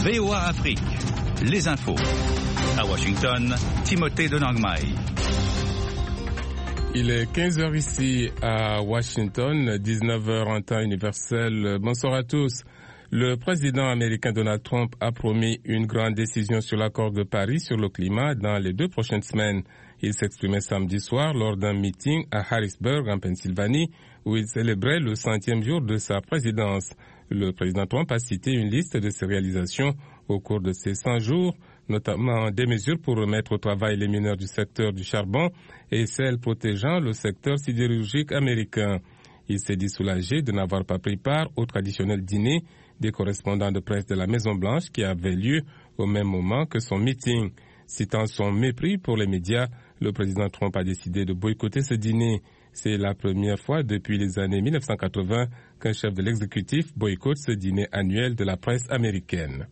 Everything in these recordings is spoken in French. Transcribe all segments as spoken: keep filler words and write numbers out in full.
V O A Afrique, les infos. À Washington, Timothée de Nangmai. Il est quinze heures ici à Washington, dix-neuf heures en temps universel. Bonsoir à tous. Le président américain Donald Trump a promis une grande décision sur l'accord de Paris sur le climat dans les deux prochaines semaines. Il s'exprimait samedi soir lors d'un meeting à Harrisburg, en Pennsylvanie, où il célébrait le centième jour de sa présidence. Le président Trump a cité une liste de ses réalisations au cours de ces cent jours, notamment des mesures pour remettre au travail les mineurs du secteur du charbon et celles protégeant le secteur sidérurgique américain. Il s'est dit soulagé de n'avoir pas pris part au traditionnel dîner des correspondants de presse de la Maison-Blanche qui avait lieu au même moment que son meeting. Citant son mépris pour les médias, le président Trump a décidé de boycotter ce dîner. C'est la première fois depuis les années mille neuf cent quatre-vingts qu'un chef de l'exécutif boycotte ce dîner annuel de la presse américaine.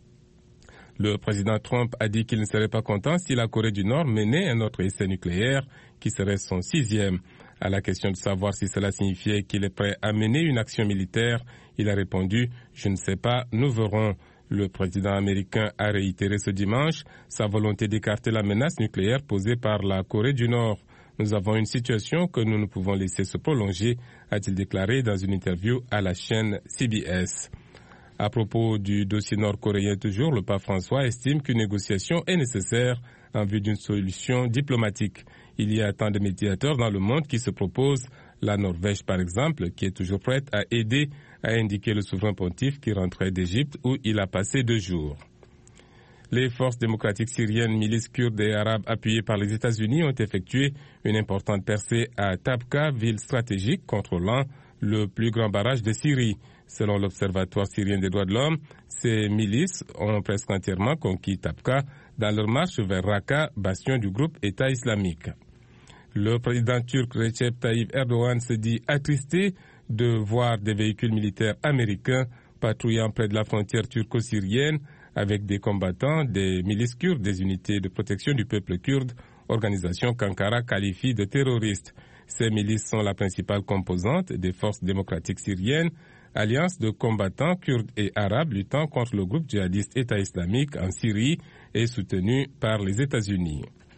Le président Trump a dit qu'il ne serait pas content si la Corée du Nord menait un autre essai nucléaire qui serait son sixième. À la question de savoir si cela signifiait qu'il est prêt à mener une action militaire, il a répondu « Je ne sais pas, nous verrons ». Le président américain a réitéré ce dimanche sa volonté d'écarter la menace nucléaire posée par la Corée du Nord. Nous avons une situation que nous ne pouvons laisser se prolonger, a-t-il déclaré dans une interview à la chaîne C B S. À propos du dossier nord-coréen toujours, le pape François estime qu'une négociation est nécessaire en vue d'une solution diplomatique. Il y a tant de médiateurs dans le monde qui se proposent, la Norvège par exemple, qui est toujours prête à aider, a indiqué le souverain pontife qui rentrait d'Égypte où il a passé deux jours. Les forces démocratiques syriennes, milices kurdes et arabes appuyées par les États-Unis ont effectué une importante percée à Tabqa, ville stratégique contrôlant le plus grand barrage de Syrie. Selon l'Observatoire syrien des droits de l'homme, ces milices ont presque entièrement conquis Tabqa dans leur marche vers Raqqa, bastion du groupe État islamique. Le président turc Recep Tayyip Erdogan se dit attristé de voir des véhicules militaires américains patrouillant près de la frontière turco-syrienne avec des combattants des milices kurdes, des unités de protection du peuple kurde, organisation qu'Ankara qualifie de terroristes. Ces milices sont la principale composante des forces démocratiques syriennes, alliance de combattants kurdes et arabes luttant contre le groupe djihadiste État islamique en Syrie et soutenu par les États-Unis.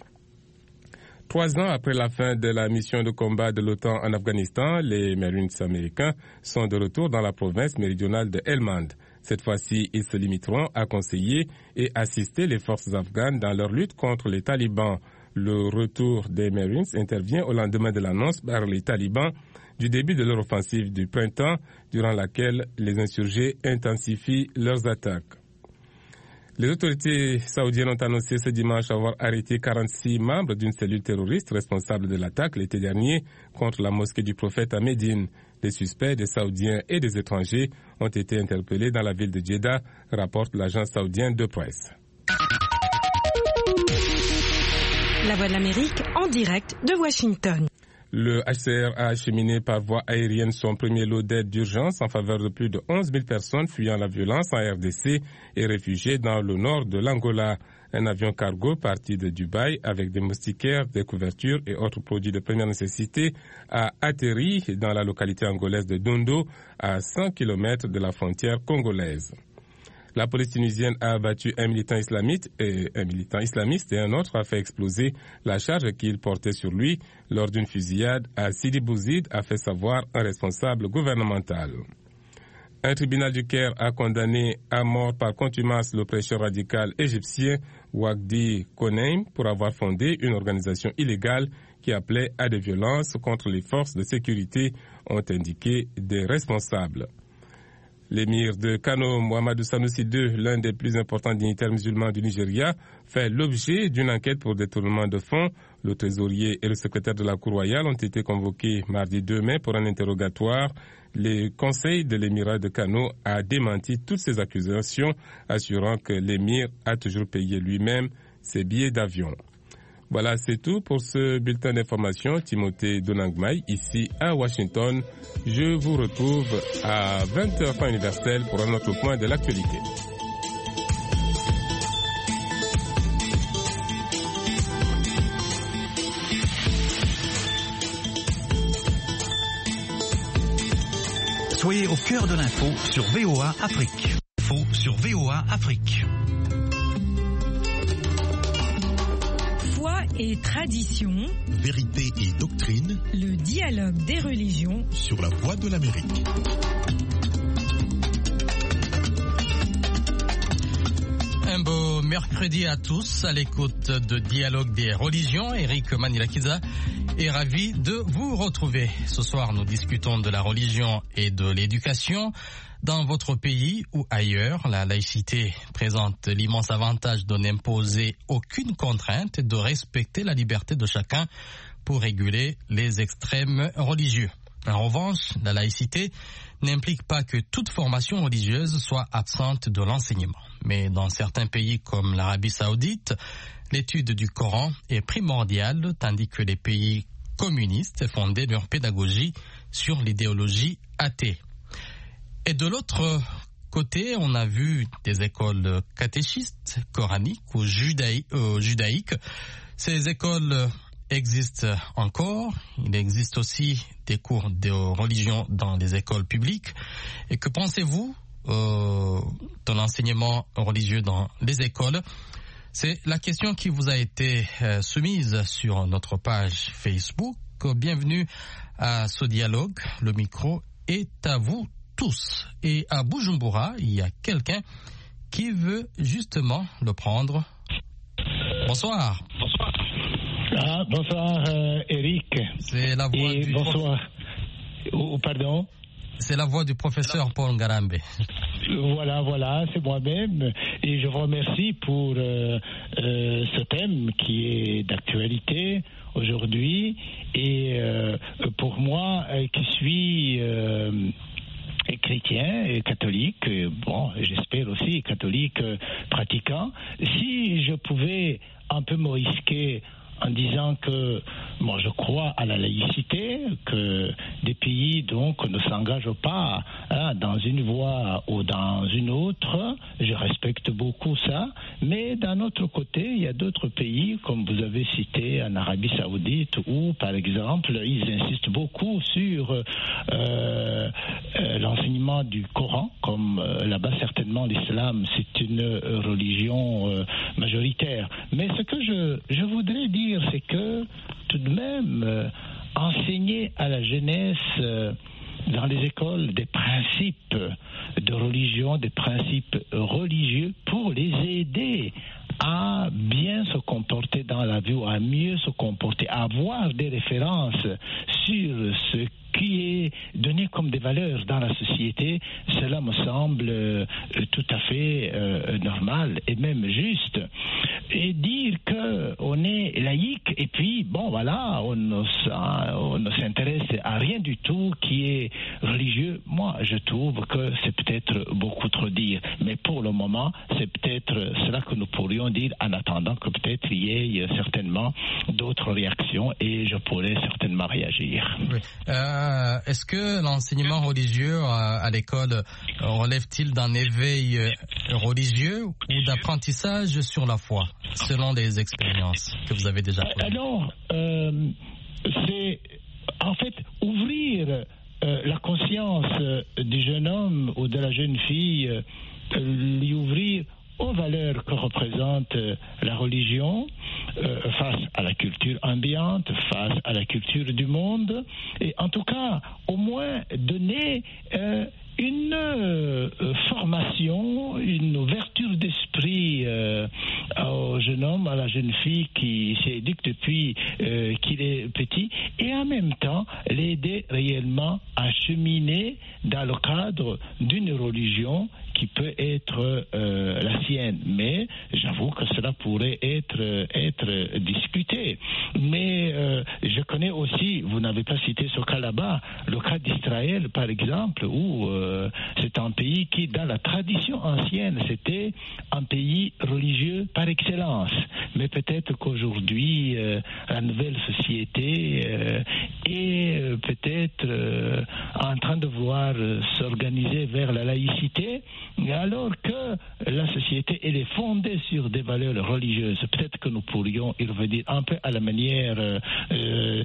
Trois ans après la fin de la mission de combat de l'OTAN en Afghanistan, les Marines américains sont de retour dans la province méridionale de Helmand. Cette fois-ci, ils se limiteront à conseiller et assister les forces afghanes dans leur lutte contre les talibans. Le retour des Marines intervient au lendemain de l'annonce par les talibans du début de leur offensive du printemps, durant laquelle les insurgés intensifient leurs attaques. Les autorités saoudiennes ont annoncé ce dimanche avoir arrêté quarante-six membres d'une cellule terroriste responsable de l'attaque l'été dernier contre la mosquée du prophète à Médine. Des suspects, des Saoudiens et des étrangers ont été interpellés dans la ville de Jeddah, rapporte l'agence saoudienne de presse. La Voix de l'Amérique en direct de Washington. Le H C R a acheminé par voie aérienne son premier lot d'aide d'urgence en faveur de plus de onze mille personnes fuyant la violence en R D C et réfugiées dans le nord de l'Angola. Un avion cargo parti de Dubaï avec des moustiquaires, des couvertures et autres produits de première nécessité a atterri dans la localité angolaise de Dondo, à cent kilomètres de la frontière congolaise. La police tunisienne a abattu un militant islamiste et un militant islamiste et un autre a fait exploser la charge qu'il portait sur lui lors d'une fusillade à Sidi Bouzid, a fait savoir un responsable gouvernemental. Un tribunal du Caire a condamné à mort par contumace le prêcheur radical égyptien Wagdi Koneim pour avoir fondé une organisation illégale qui appelait à des violences contre les forces de sécurité, ont indiqué des responsables. L'émir de Kano, Mohamedou Sanusi deux, l'un des plus importants dignitaires musulmans du Nigeria, fait l'objet d'une enquête pour détournement de fonds. Le trésorier et le secrétaire de la Cour royale ont été convoqués mardi deux mai pour un interrogatoire. Le conseil de l'émirat de Kano a démenti toutes ces accusations, assurant que l'émir a toujours payé lui-même ses billets d'avion. Voilà, c'est tout pour ce bulletin d'information. Timothée de Nangmai, ici à Washington. Je vous retrouve à vingt heures temps universel pour un autre point de l'actualité. Soyez au cœur de l'info sur V O A Afrique. Info sur sur V O A Afrique. Foi et tradition, vérité et doctrine, le dialogue des religions sur la Voix de l'Amérique. Un beau mercredi à tous à l'écoute de Dialogue des religions. Eric Manilakiza est ravi de vous retrouver. Ce soir, nous discutons de la religion et de l'éducation. Dans votre pays ou ailleurs, la laïcité présente l'immense avantage de n'imposer aucune contrainte et de respecter la liberté de chacun pour réguler les extrêmes religieux. En revanche, la laïcité n'implique pas que toute formation religieuse soit absente de l'enseignement. Mais dans certains pays comme l'Arabie Saoudite, l'étude du Coran est primordiale, tandis que les pays communistes fondaient leur pédagogie sur l'idéologie athée. Et de l'autre côté, on a vu des écoles catéchistes, coraniques ou judaï- euh, judaïques. Ces écoles existent encore. Il existe aussi des cours de religion dans les écoles publiques. Et que pensez-vous euh, de l'enseignement religieux dans les écoles? C'est la question qui vous a été euh, soumise sur notre page Facebook. Bienvenue à ce dialogue. Le micro est à vous tous. Et à Bujumbura, il y a quelqu'un qui veut justement le prendre. Bonsoir. Bonsoir. Ah, bonsoir euh, Eric. C'est la voix Et du bonsoir. Oh, pardon. C'est la voix du professeur Paul Ngarambe. Voilà, voilà, c'est moi-même. Et je vous remercie pour euh, euh, ce thème qui est d'actualité aujourd'hui. Et euh, pour moi, euh, qui suis euh, chrétien et catholique, bon, j'espère aussi catholique euh, pratiquant, si je pouvais un peu me risquer en disant que moi je crois à la laïcité, que des pays donc ne s'engagent pas hein, dans une voie ou dans une autre, je respecte beaucoup ça, mais d'un autre côté, il y a d'autres pays, comme vous avez cité en Arabie Saoudite, où par exemple, ils insistent beaucoup sur euh, euh, l'enseignement du Coran, comme euh, là-bas certainement l'islam c'est une euh, religion euh, majoritaire. Mais ce que je, je voudrais dire, c'est que tout de même euh, enseigner à la jeunesse euh, dans les écoles des principes de religion, des principes religieux pour les aider à bien se comporter dans la vie, ou à mieux se comporter, à avoir des références sur ce qui est donné comme des valeurs dans la société, cela me semble euh, tout à fait euh, normal et même juste. Et dire qu'on est laïque et puis, bon voilà, on ne, on ne s'intéresse à rien du tout qui est religieux, moi je trouve que c'est peut-être beaucoup trop dire. Mais pour le moment, c'est peut-être cela que nous pourrions dire en attendant que peut-être il y ait certainement d'autres réactions et je pourrais certainement réagir. Oui. Euh, est-ce que l'enseignement religieux à, à l'école relève-t-il d'un éveil religieux ou d'apprentissage sur la foi, selon les expériences que vous avez déjà faites? Alors, euh, c'est en fait ouvrir euh, la conscience euh, du jeune homme ou de la jeune fille, euh, lui ouvrir aux valeurs que représente euh, la religion euh, face à la culture ambiante, face à la culture du monde, et en tout cas au moins donner euh, une euh, formation, une ouverture d'esprit euh, au jeune homme, à la jeune fille qui s'éduque depuis euh, qu'il est petit, et en même temps l'aider réellement à cheminer dans le cadre d'une religion qui peut être euh, la sienne. Mais j'avoue que cela pourrait être, être discuté. Mais euh, je connais aussi, vous n'avez pas cité ce cas là-bas, le cas d'Israël par exemple, où euh, c'est un pays qui, dans la tradition ancienne, c'était un pays religieux par excellence. Mais peut-être qu'aujourd'hui, euh, la nouvelle société euh, est euh, peut-être euh, en train de vouloir euh, s'organiser vers la laïcité, alors que la société elle est fondée sur des valeurs religieuses. Peut-être que nous pourrions y revenir un peu à la manière euh, euh,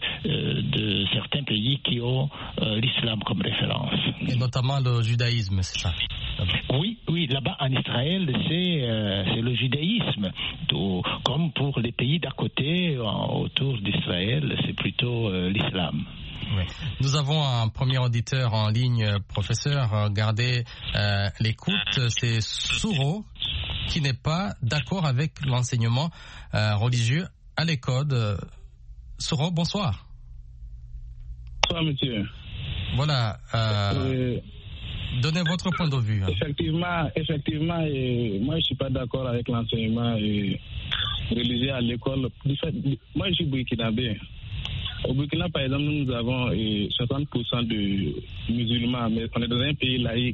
de certains pays qui ont euh, l'islam comme référence. Et notamment le judaïsme, c'est ça? Oui, oui, là-bas en Israël, c'est, euh, c'est le judaïsme. Tout, comme pour les pays d'à côté, en, autour d'Israël, c'est plutôt euh, l'islam. Oui. Nous avons un premier auditeur en ligne, professeur, gardez euh, l'écoute, c'est Souro qui n'est pas d'accord avec l'enseignement euh, religieux à l'école. Souro, bonsoir. Bonsoir, monsieur. Voilà, euh, euh, donnez votre point de vue. Hein. Effectivement, effectivement et moi je ne suis pas d'accord avec l'enseignement et religieux à l'école. Moi je suis burkinabé. Au Burkina, par exemple, nous avons eh, soixante pour cent de musulmans, mais on est dans un pays laïque.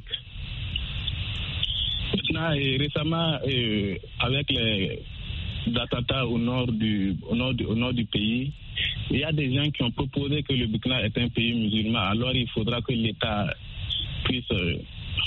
Maintenant, et récemment, et avec les attentats au nord du, au nord du, au nord du pays, il y a des gens qui ont proposé que le Burkina est un pays musulman. Alors, il faudra que l'État puisse euh,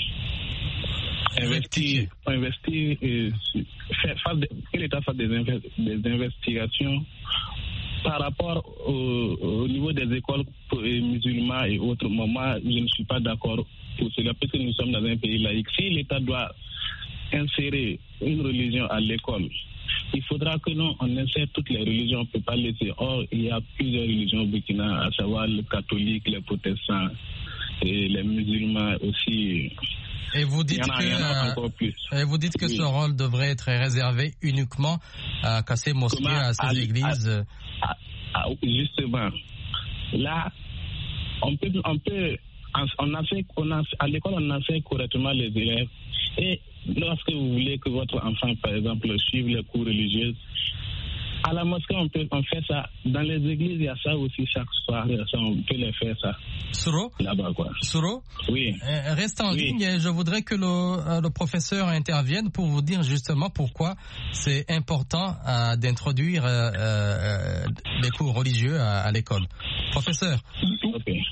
investir, investir et faire, faire de, que l'État fasse des, des investigations par rapport au, au niveau des écoles musulmanes et autres. Moi, je ne suis pas d'accord pour cela, parce que nous sommes dans un pays laïque. Si l'État doit insérer une religion à l'école, il faudra que nous, on insère toutes les religions, on ne peut pas laisser. Or, il y a plusieurs religions au Burkina, à savoir les catholiques, les protestants et les musulmans aussi. Et vous dites a, que, et vous dites que oui. ce rôle devrait être réservé uniquement à, à ces mosquées, Comment, à ces à, églises. À, à, justement, là, on peut, on peut, on a fait, on a, à l'école, on a fait correctement les élèves. Et lorsque vous voulez que votre enfant, par exemple, suive les cours religieux, à la mosquée, on peut on fait ça. Dans les églises, il y a ça aussi chaque soir. Ça, on peut les faire ça. Souro, là-bas, quoi. Souro, oui. Euh, reste en oui. ligne. Et je voudrais que le, euh, le professeur intervienne pour vous dire justement pourquoi c'est important euh, d'introduire euh, euh, les cours religieux à, à l'école. Professeur. Okay.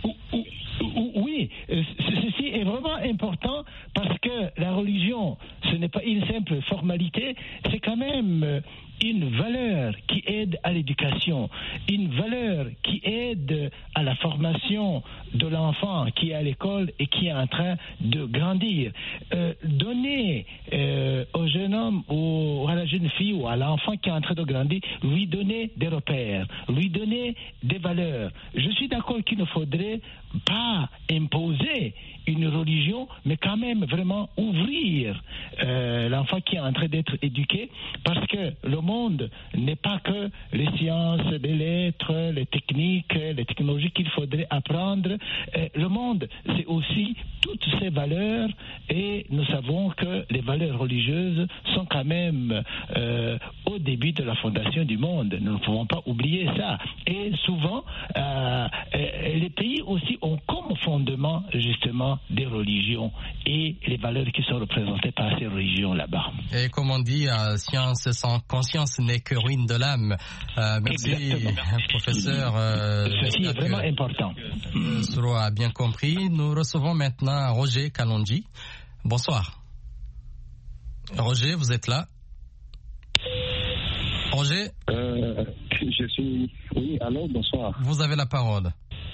Oui, ceci est vraiment important parce que la religion, ce n'est pas une simple formalité, c'est quand même une valeur qui aide à l'éducation, une valeur qui aide à la formation de l'enfant qui est à l'école et qui est en train de grandir. Euh, donner euh, au jeune homme ou à la jeune fille ou à l'enfant qui est en train de grandir, lui donner des repères, lui donner des valeurs. Je suis d'accord qu'il ne faudrait pas imposer une religion, mais quand même vraiment ouvrir euh, l'enfant qui est en train d'être éduqué, parce que le monde n'est pas que les sciences, les lettres, les techniques, les technologies qu'il faudrait apprendre. Euh, le monde, c'est aussi toutes ces valeurs, et nous savons que les valeurs religieuses sont quand même euh, au début de la fondation du monde. Nous ne pouvons pas oublier ça. Et souvent, euh, les pays aussi ont comme fondement justement des religions et les valeurs qui sont représentées par ces religions là-bas. Et comme on dit, euh, science sans conscience n'est que ruine de l'âme. Euh, merci, Exactement. professeur. Euh, Ceci est vraiment important. Euh, Souro a bien compris. Nous recevons maintenant Roger Kalonji. Bonsoir. Roger, vous êtes là? Roger euh, Je suis... Oui, allô, bonsoir. Vous avez la parole.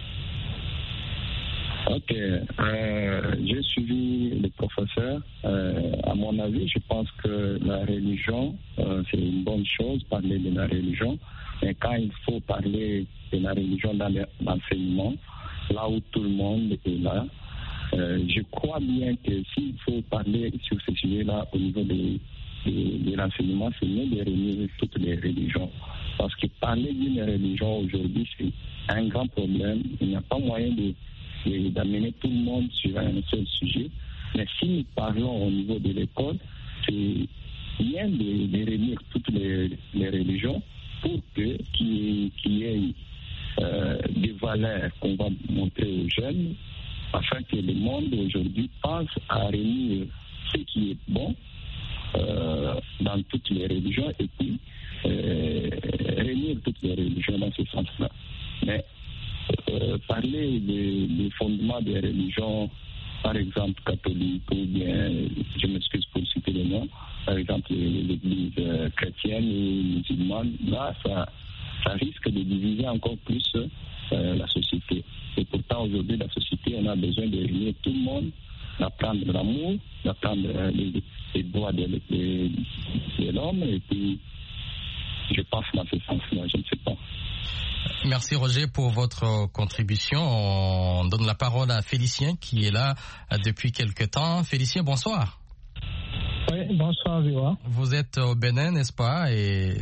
Ok, euh, j'ai suivi le professeur. Euh, à mon avis, je pense que la religion, euh, c'est une bonne chose, parler de la religion. Mais quand il faut parler de la religion dans l'enseignement, là où tout le monde est là, euh, je crois bien que s'il faut parler sur ce sujet-là au niveau de, de, de l'enseignement, c'est mieux de réunir toutes les religions. Parce que parler d'une religion aujourd'hui, c'est un grand problème. Il n'y a pas moyen de d'amener tout le monde sur un seul sujet. Mais si nous parlons au niveau de l'école, c'est bien de, de réunir toutes les, les religions pour que qu'il y ait euh, des valeurs qu'on va montrer aux jeunes, afin que le monde aujourd'hui pense à réunir ce qui est bon euh, dans toutes les religions et puis euh, réunir toutes les religions dans ce sens-là. Mais Euh, parler des, des fondements des religions, par exemple catholiques, ou bien, je m'excuse pour citer les noms, par exemple l'église euh, chrétienne ou musulmane, là, ça, ça risque de diviser encore plus euh, la société. Et pourtant, aujourd'hui, la société, on a besoin de réunir tout le monde d'apprendre l'amour, d'apprendre les, les droits de, de, de l'homme, et puis je pense dans ce sens-là, je ne sais pas. Merci Roger pour votre contribution. On donne la parole à Félicien qui est là depuis quelque temps. Félicien, bonsoir. Oui, bonsoir Viva. Vous êtes au Bénin, n'est-ce pas? Et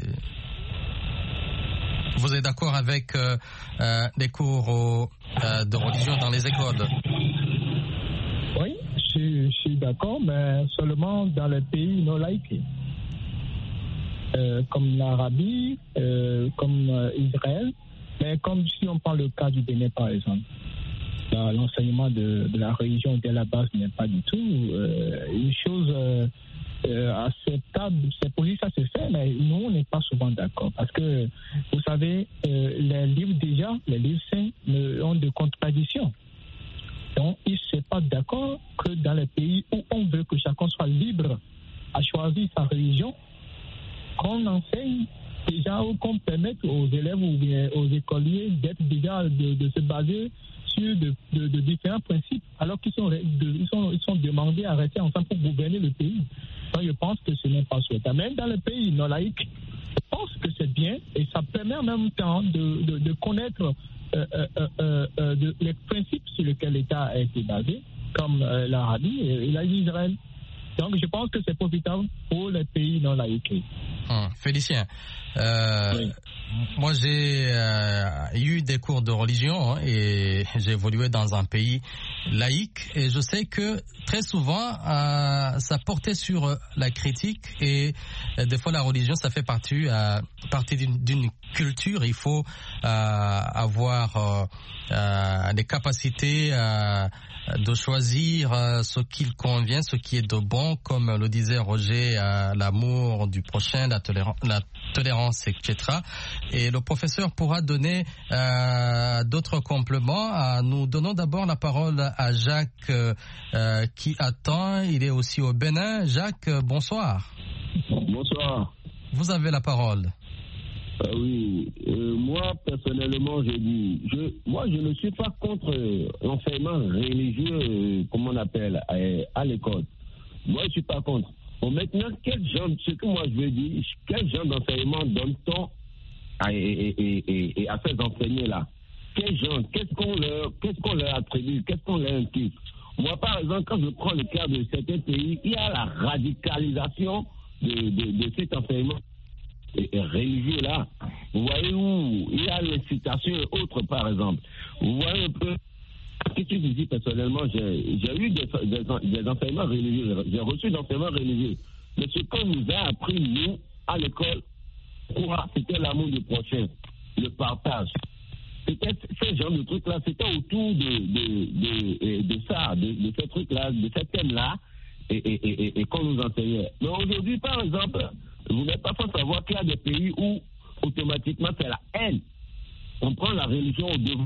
vous êtes d'accord avec euh, euh, les cours au, euh, de religion dans les écoles? Oui, je suis, je suis d'accord, mais seulement dans les pays non laïques. Euh, comme l'Arabie, euh, comme euh, Israël, mais comme si on prend le cas du Bénin par exemple. Là, l'enseignement de, de la religion dès la base n'est pas du tout euh, une chose euh, euh, acceptable. C'est pour lui ça se fait, mais nous on n'est pas souvent d'accord parce que vous savez, euh, les livres déjà, les livres saints ont de contradictions. Donc ils ne sont pas d'accord que dans les pays où on veut que chacun soit libre à choisir sa religion, qu'on enseigne déjà ou qu'on permette aux élèves ou bien aux écoliers d'être déjà de, de se baser sur de, de, de différents principes alors qu'ils sont, de, ils sont, ils sont demandés à rester ensemble pour gouverner le pays. Donc je pense que ce n'est pas souhaitable. Même dans les pays non laïques, je pense que c'est bien et ça permet en même temps de, de, de connaître euh, euh, euh, euh, de, les principes sur lesquels l'État a été basé, comme euh, l'Arabie et, et l'Israël. Donc je pense que c'est profitable pour les pays non laïques. Hum, Félicien, euh, oui. Moi j'ai euh, eu des cours de religion hein, et j'ai évolué dans un pays laïque et je sais que très souvent euh, ça portait sur la critique et euh, des fois la religion ça fait partie, euh, partie d'une, d'une culture. Il faut euh, avoir euh, euh, des capacités euh, de choisir euh, ce qu'il convient, ce qui est de bon, comme le disait Roger, euh, l'amour du prochain, la, toléran- la tolérance, et cetera. Et le professeur pourra donner euh, d'autres compléments. Euh, nous donnons d'abord la parole à Jacques euh, euh, qui attend. Il est aussi au Bénin. Jacques, bonsoir. Bonsoir. Vous avez la parole. Euh, oui, euh, moi personnellement, je dis, je, moi je ne suis pas contre l'enseignement religieux, euh, comme on appelle, à, à l'école. Moi je ne suis pas contre. Bon, maintenant, quel genre, ce que moi je veux dire, quel genre d'enseignement donne-t-on à, et, et, et, et à ces enseignants-là? Quel genre, qu'est-ce qu'on leur, qu'est-ce qu'on leur attribue, qu'est-ce qu'on leur implique? Moi par exemple, quand je prends le cas de certains pays, il y a la radicalisation de, de, de cet enseignement religieux là. Vous voyez où il y a l'incitation et autres par exemple. Vous voyez un peu ce que tu dis personnellement, j'ai, j'ai eu des, des, des enseignements religieux, j'ai reçu des enseignements religieux. Mais ce qu'on nous a appris, nous, à l'école, quoi, c'était l'amour du prochain, le partage. C'était ce genre de trucs là, c'était autour de, de, de, de, de ça, de, de ces trucs là, de ces thèmes là, et, et, et, et qu'on nous enseignait. Mais aujourd'hui, par exemple, vous n'êtes pas sans savoir qu'il y a des pays où automatiquement c'est la haine. On prend la religion au devant.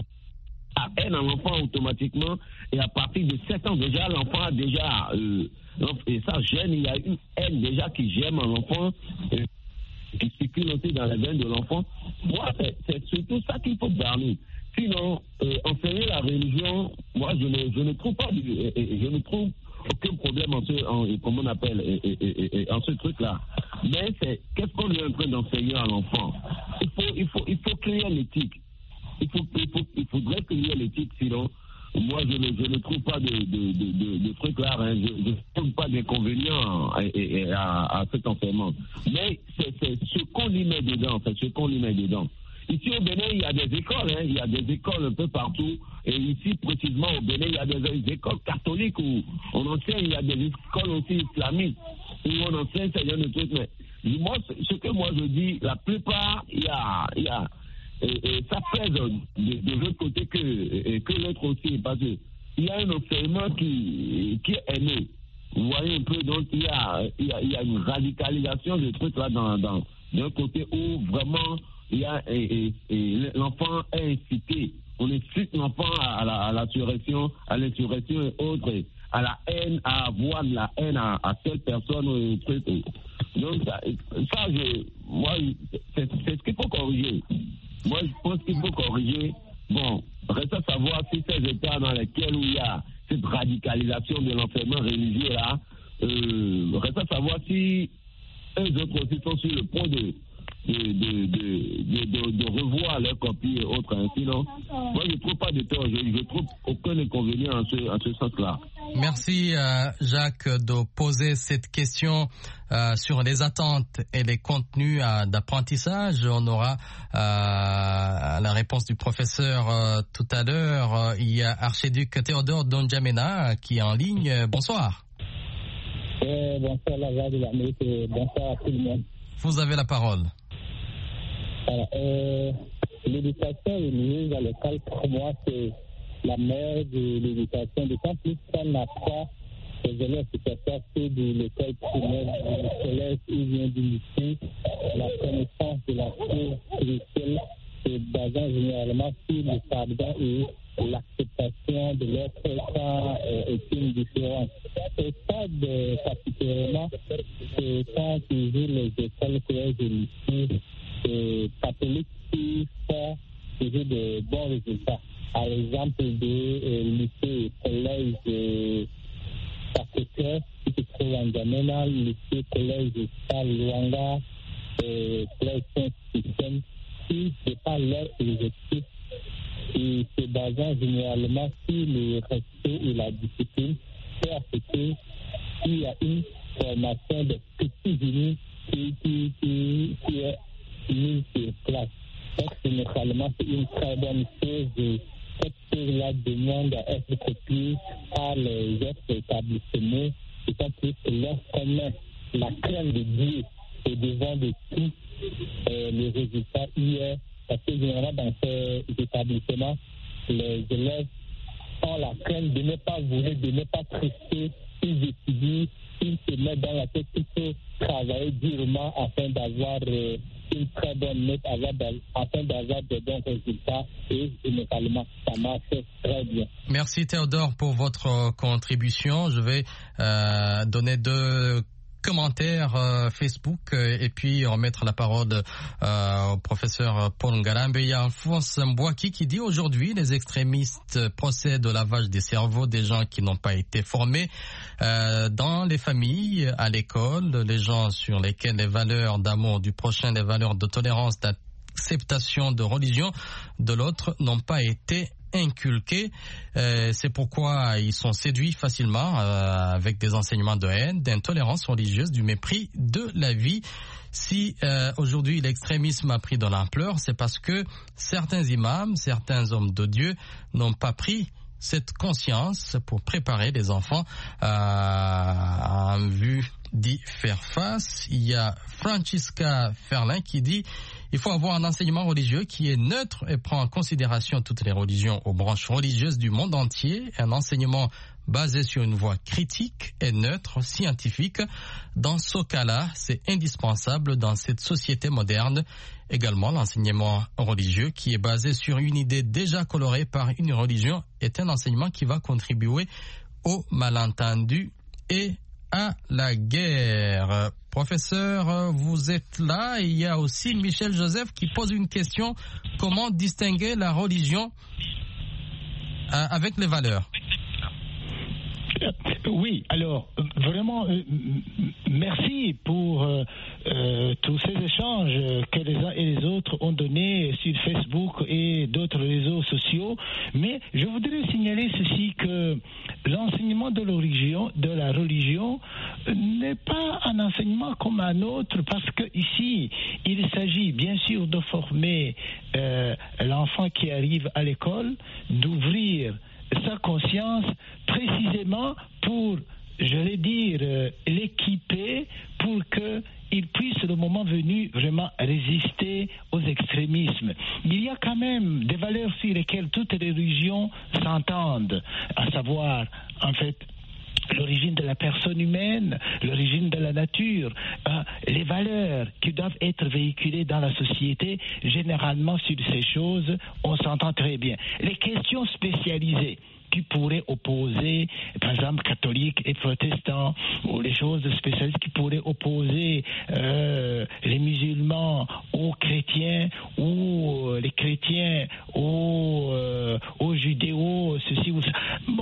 La haine à l'enfant automatiquement, et à partir de sept ans déjà, l'enfant a déjà, euh, et ça jeune, il y a une haine déjà qui germe en l'enfant, euh, qui circule aussi dans les veines de l'enfant. Moi, c'est, c'est surtout ça qu'il faut garder. Sinon, euh, enseigner la religion, moi je ne, je ne trouve pas, euh, je ne trouve aucun problème en ce, en, comme on appelle, et, et, et, et, en ce truc-là. Mais c'est, qu'est-ce qu'on est en train d'enseigner à l'enfant? Il faut, il faut, il faut créer l'éthique. Il, faut, il, faut, il faudrait créer l'éthique, sinon, moi, je ne, je ne trouve pas de, de, de, de, de trucs là, hein. Je ne trouve pas d'inconvénients à, à, à cet enseignement. Mais c'est, c'est ce qu'on y met dedans, c'est ce qu'on y met dedans. Ici au Bénin, il y a des écoles, hein, il y a des écoles un peu partout. Et ici, précisément au Bénin, il y a des, des écoles catholiques où on enseigne, il y a des écoles aussi islamiques où on enseigne ce genre de trucs. Mais moi, ce que moi je dis, la plupart, il y a... Il y a Et, et ça pèse de, de l'autre côté que, et, que l'autre aussi, parce qu'il y a un enseignement qui, qui est aimé. Vous voyez un peu, donc il y a, il y a, il y a une radicalisation de trucs là dans, dans, d'un côté où vraiment il y a, et, et, et l'enfant est incité. On incite l'enfant à, à, la, à l'insurrection, à l'insurrection et autres, à la haine, à avoir de la haine à, à telle personne ou truc. Donc ça, ça je, moi, c'est, c'est ce qu'il faut corriger. Moi, je pense qu'il faut corriger. Bon, reste à savoir si ces États dans lesquels il y a, cette radicalisation de l'enseignement religieux là. Euh, reste à savoir si eux autres aussi sont sur le point de de, de, de, de, de revoir leurs copies et autres. Hein. Sinon, moi je ne trouve pas de tort, je ne trouve aucun inconvénient en ce, en ce sens-là. Merci euh, Jacques de poser cette question euh, sur les attentes et les contenus euh, d'apprentissage. On aura euh, la réponse du professeur euh, tout à l'heure. Il y a Archiduc Théodore Donjamena qui est en ligne. Bonsoir. Euh, bonsoir la voix de l'Amérique et bonsoir à tout le monde. Vous avez la parole. Alors, euh, l'éducation religieuse à l'école, pour moi, c'est la mère de l'éducation. D'autant plus qu'on apprend aux élèves, c'est-à-dire ceux de l'école primaire, du collège ou bien du lycée, la connaissance de la foi spirituelle se basant généralement sur le pardon et l'acceptation de l'autre quand euh, est une différence. Au stade particulièrement, c'est quand toujours les écoles, collèges et lycées euh, catholiques qui font toujours de bons résultats. Par exemple, de euh, lycée et collège euh, Sacré-Cœur, qui se trouve en Djamena, lycée, collège Charles Luanga, euh, collège Saint-Système, qui dépassent leurs objectifs et se basant généralement sur le respect et la discipline, c'est à ce qu'il y a une formation de petits génies qui, qui, qui, qui est mise sur place. Donc, généralement, c'est une très bonne chose. Et cette chose-là demande à être copiée par les autres établissements, d'autant plus que lorsqu'on met la crainte de Dieu au devant de tout, euh, le résultat y est. Parce que généralement, dans ces établissements, les élèves ont la crainte de ne pas vouloir, de ne pas trister, ils étudient, ils se mettent dans la tête qu'il faut travailler durement afin d'avoir euh, une très bonne note, afin d'avoir de bons résultats et généralement, ça marche très bien. Merci Théodore pour votre contribution. Je vais euh, donner deux commentaires euh, Facebook euh, et puis remettre la parole euh, au professeur Paul Ngarambe. Il y a Alphonse Mbouaki qui dit aujourd'hui les extrémistes procèdent au lavage des cerveaux des gens qui n'ont pas été formés euh, dans les familles, à l'école, les gens sur lesquels les valeurs d'amour du prochain, les valeurs de tolérance, d'acceptation de religion de l'autre n'ont pas été inculqués. Euh, c'est pourquoi ils sont séduits facilement euh, avec des enseignements de haine, d'intolérance religieuse, du mépris de la vie. Si euh, aujourd'hui l'extrémisme a pris de l'ampleur, c'est parce que certains imams, certains hommes de Dieu n'ont pas pris cette conscience pour préparer les enfants euh, en vue d'y faire face. Il y a Francisca Ferlin qui dit il faut avoir un enseignement religieux qui est neutre et prend en considération toutes les religions aux branches religieuses du monde entier, un enseignement basé sur une voie critique et neutre, scientifique. Dans ce cas-là, c'est indispensable dans cette société moderne. Également, l'enseignement religieux qui est basé sur une idée déjà colorée par une religion est un enseignement qui va contribuer au malentendu et à la guerre. Professeur, vous êtes là. Il y a aussi Michel Joseph qui pose une question. Comment distinguer la religion avec les valeurs ? Oui, alors vraiment euh, merci pour euh, euh, tous ces échanges que les uns et les autres ont donnés sur Facebook et d'autres réseaux sociaux. Mais je voudrais signaler ceci, que l'enseignement de la religion, de la religion n'est pas un enseignement comme un autre, parce que ici il s'agit bien sûr de former euh, l'enfant qui arrive à l'école, d'ouvrir sa conscience précisément pour, je vais dire, euh, l'équiper pour qu'il puisse, le moment venu, vraiment résister aux extrémismes. Il y a quand même des valeurs sur lesquelles toutes les religions s'entendent, à savoir, en fait, l'origine de la personne humaine, l'origine de la nature, euh, les valeurs qui doivent être véhiculées dans la société. Généralement, sur ces choses, on s'entend très bien. Les questions spécialisées qui pourraient opposer, par exemple, catholiques et protestants, ou les choses spécialistes qui pourraient opposer euh, les musulmans aux chrétiens, ou les chrétiens aux, euh, aux judéos, ceci ou ça. Bon,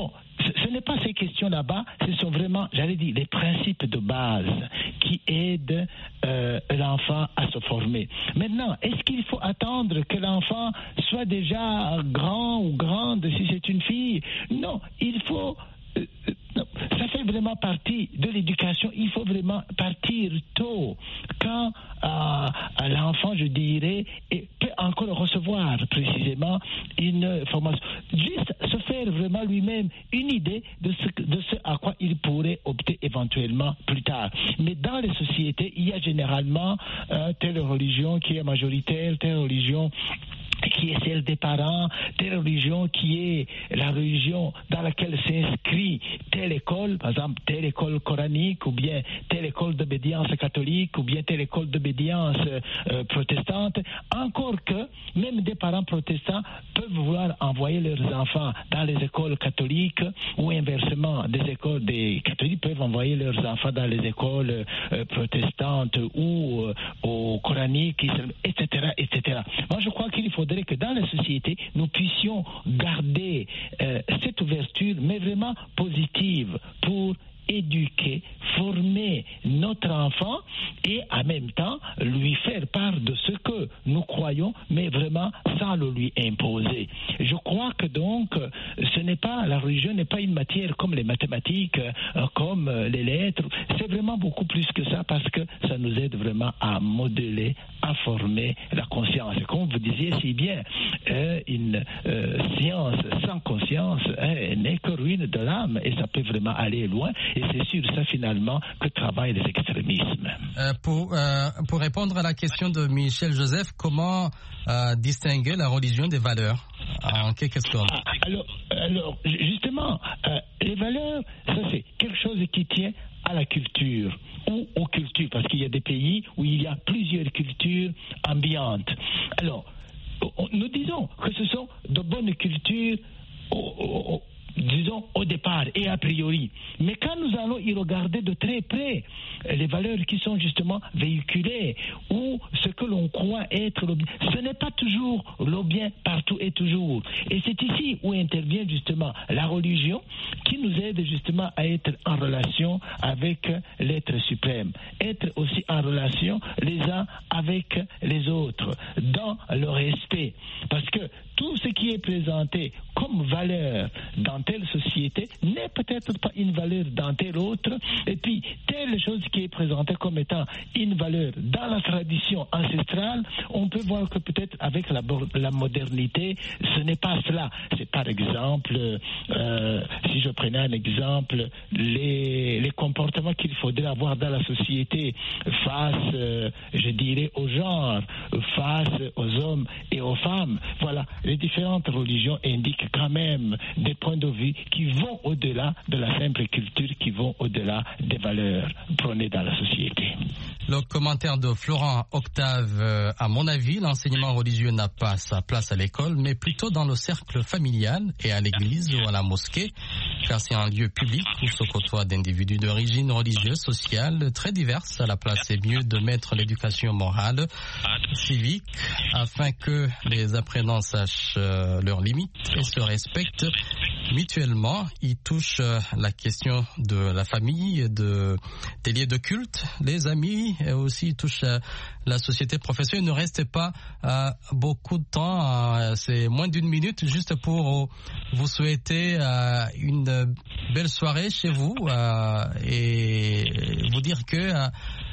ce n'est pas ces questions là-bas, ce sont vraiment, j'allais dire, les principes de base qui aident euh, l'enfant à se former. Maintenant, est-ce qu'il faut attendre que l'enfant soit déjà grand ou grande si c'est une fille? Non, il faut... Euh, non, ça fait vraiment partie de l'éducation. Il faut vraiment partir tôt, quand euh, l'enfant, je dirais, peut encore recevoir précisément une formation. Juste se faire vraiment lui-même une idée de ce, de ce à quoi il pourrait opter éventuellement plus tard. Mais dans les sociétés, il y a généralement euh, telle religion qui est majoritaire, telle religion qui est celle des parents, telle religion qui est la religion dans laquelle s'inscrit telle école, par exemple telle école coranique, ou bien telle école d'obédience catholique, ou bien telle école d'obédience euh, protestante. Encore que même des parents protestants peuvent vouloir envoyer leurs enfants dans les écoles catholiques, ou inversement, des écoles des catholiques peuvent envoyer leurs enfants dans les écoles euh, protestantes ou euh, au coranique, et cetera, et cetera. Moi, je crois qu'il faudrait que dans la société, nous puissions garder euh, cette ouverture, mais vraiment positive, pour éduquer, former notre enfant et en même temps lui faire part de ce que nous croyons, mais vraiment sans le lui imposer. Je crois que donc ce n'est pas, la religion n'est pas une matière comme les mathématiques, euh, comme euh, les lettres. C'est vraiment beaucoup plus que ça, parce que ça nous aide vraiment à modeler, à former la conscience. Et comme vous disiez si bien, euh, une euh, science sans conscience euh, n'est que ruine de l'âme, et ça peut vraiment aller loin. Et c'est sur ça, finalement, que travaillent les extrémismes. Euh, pour, euh, pour répondre à la question de Michel Joseph, comment euh, distinguer la religion des valeurs en quelques secondes? Alors, alors justement, euh, les valeurs, ça c'est quelque chose qui tient à la culture ou aux cultures, parce qu'il y a des pays où il y a plusieurs cultures ambiantes. Alors, nous disons que ce sont de bonnes cultures au, au, disons au départ et a priori. Mais quand nous allons y regarder de très près les valeurs qui sont justement véhiculées ou ce que l'on croit être le bien, ce n'est pas toujours le bien partout et toujours. Et c'est ici où intervient justement la religion, qui nous aide justement à être en relation avec l'être suprême, être aussi en relation les uns avec les autres, dans le respect. Parce que tout ce qui est présenté comme valeur dans telle société n'est peut-être pas une valeur dans telle autre, et puis telle chose qui est présentée comme étant une valeur dans la tradition ancestrale, on peut voir que peut-être avec la, la modernité, ce n'est pas cela. C'est par exemple, euh, si je prenais un exemple, les, les comportements qu'il faudrait avoir dans la société face, euh, je dirais, au genre, face aux hommes et aux femmes. Voilà, les différentes religions indiquent quand même des points de vue qui vont au-delà de la simple culture, qui vont au-delà des valeurs prônées dans la société. Le commentaire de Florent Octave, euh, à mon avis, l'enseignement religieux n'a pas sa place à l'école, mais plutôt dans le cercle familial et à l'église ou à la mosquée, car c'est un lieu public où se côtoient d'individus d'origine religieuse, sociale, très diverses. À la place, c'est mieux de mettre l'éducation morale, civique, afin que les apprenants sachent euh, leurs limites et se respectent mutuellement. Il touche euh, la question de la famille, de, des lieux de culte, les amis, et aussi il touche euh, la société professionnelle. Il ne reste pas euh, beaucoup de temps, euh, c'est moins d'une minute, juste pour euh, vous souhaiter euh, une belle soirée chez vous euh, et vous dire que euh,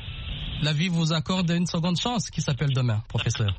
la vie vous accorde une seconde chance qui s'appelle demain, professeur.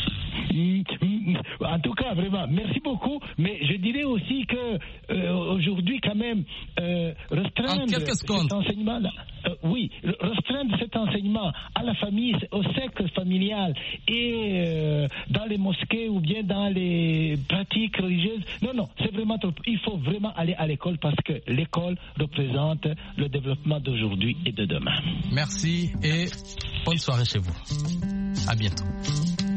En tout cas, vraiment, merci beaucoup. Mais je dirais aussi que euh, aujourd'hui, quand même, euh, restreindre cet enseignement, euh, oui, restreindre cet enseignement à la famille, au cercle familial et euh, dans les mosquées ou bien dans les pratiques religieuses, non, non, c'est vraiment trop. Il faut vraiment aller à l'école, parce que l'école représente le développement d'aujourd'hui et de demain. Merci et bonne soirée chez vous. À bientôt.